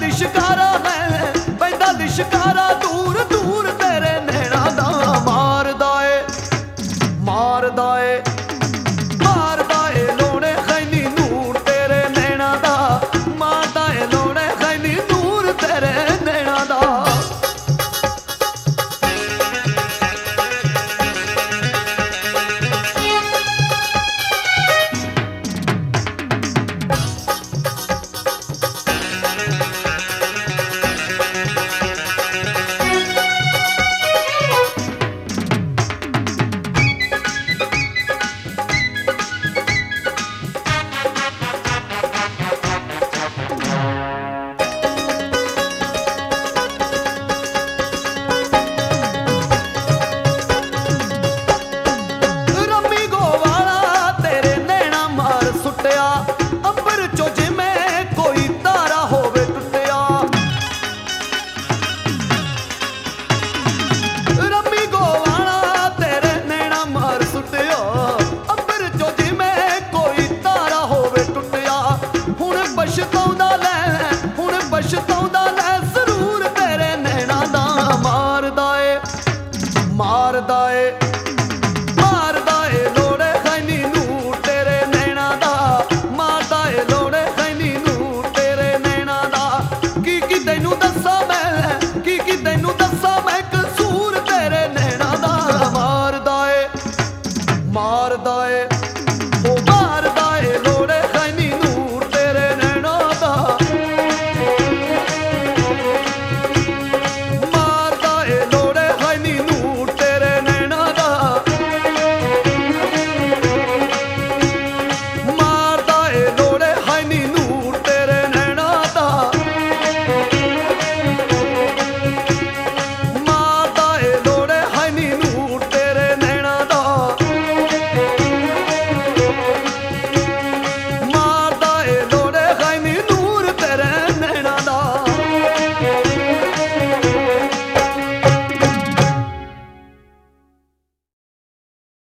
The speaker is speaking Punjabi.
ਲਿਸ਼ਕਾਰਾ ਮੈਂ ਪੈਂਦਾ ਲਿਸ਼ਕਾਰਾ ਦੂਰ ਦੂਰ ਤੇਰੇ ਨੈਣਾ ਦਾ ਮਾਰਦਾ ਏ ਮਾਰਦਾ ਏ ਮਾਰਦਾ ਏ ਲੋਣੇ ਖੈਨੀ ਨੂਰ ਤੇਰੇ ਨੈਣਾ ਦਾ ਮਾਰਦਾ ਏ ਲੋਣੇ ਖੈਨੀ ਨੂਰ ਤੇਰੇ ਨੈਣਾ ਦਾ ਅੰਬਰ ਚੋਂ ਜਿਵੇਂ ਕੋਈ ਤਾਰਾ ਹੋਵੇ ਟੁੱਟਿਆ ਰੰਮੀ ਗੋਵਾਲਾ ਤੇਰੇ ਨੈਣਾ ਮਾਰ ਸੁੱਟਿਆ ਅੰਬਰ ਚੋਂ ਜਿਵੇਂ ਕੋਈ ਤਾਰਾ ਹੋਵੇ ਟੁੱਟਿਆ ਹੁਣ ਪਛਤਾਉਂਦਾ ਲੈ ਜ਼ਰੂਰ ਤੇਰੇ ਨੈਣਾ ਦਾ ਮਾਰਦਾ ਏ ਮਾਰਦਾ ਏ ਮਾਰਦਾ ਏ ਲੋੜੇ ਖੈਨੀ ਨੂੰ ਤੇਰੇ ਨੈਣਾ ਦਾ ਮਾਰਦਾ ਏ ਲੋੜੇ ਖੈਨੀ ਨੂੰ ਤੇਰੇ ਨੈਣਾ ਦਾ ਕੀ ਤੈਨੂੰ ਦੱਸਾਂ ਮੈਂ ਕੀ ਤੈਨੂੰ ਦੱਸਾਂ ਮੈਂ ਕਸੂਰ ਤੇਰੇ ਨੈਣਾ ਦਾ ਮਾਰਦਾ ਏ ਮਾਰਦਾ ਏ